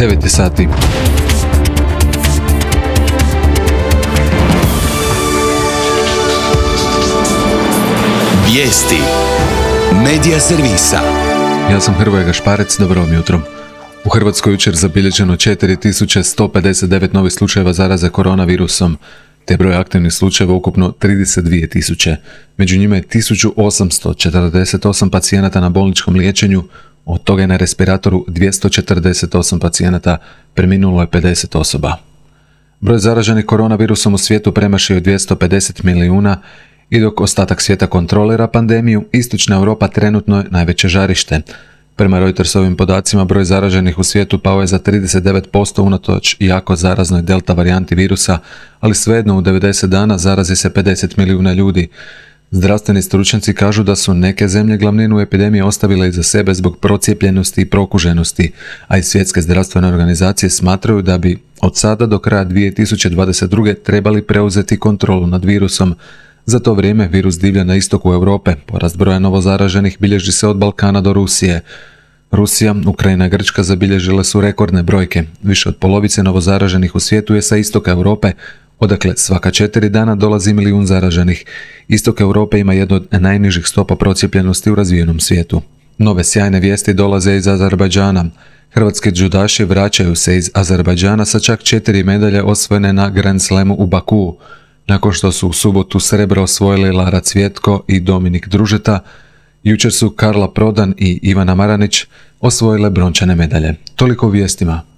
9 sati. Vijesti Medija servisa. Ja sam Hrvoje Gašparec, dobro vam jutro. U Hrvatskoj jučer zabilježeno 4159 novih slučajeva zaraze koronavirusom, te broj aktivnih slučajeva ukupno 32.000. Među njima je 1848 pacijenata na bolničkom liječenju, od toga je na respiratoru 248 pacijenata, preminulo je 50 osoba. Broj zaraženih koronavirusom u svijetu premašio je 250 milijuna i dok ostatak svijeta kontrolira pandemiju, istočna Europa trenutno je najveće žarište. Prema Reutersovim podacima, broj zaraženih u svijetu pao je za 39% unatoč jako zaraznoj delta varijanti virusa, ali svejedno u 90 dana zarazi se 50 milijuna ljudi. Zdravstveni stručnjaci kažu da su neke zemlje glavninu epidemije ostavile iza sebe zbog procijepljenosti i prokuženosti, a i svjetske zdravstvene organizacije smatraju da bi od sada do kraja 2022. trebali preuzeti kontrolu nad virusom. Za to vrijeme virus divlja na istoku Europe, porast broja novozaraženih bilježi se od Balkana do Rusije. Rusija, Ukrajina i Grčka zabilježile su rekordne brojke. Više od polovice novozaraženih u svijetu je sa istoka Europe, odakle svaka 4 dana dolazi milijun zaraženih. Istok Europe ima jednu od najnižih stopa procijepljenosti u razvijenom svijetu. Nove sjajne vijesti dolaze iz Azerbajdžana. Hrvatski džudaši vraćaju se iz Azerbajdžana sa čak 4 medalje osvojene na Grand Slamu u Bakuu. Nakon što su u subotu srebro osvojili Lara Cvjetko i Dominik Družeta, jučer su Karla Prodan i Ivana Maranić osvojile brončane medalje. Toliko u vijestima.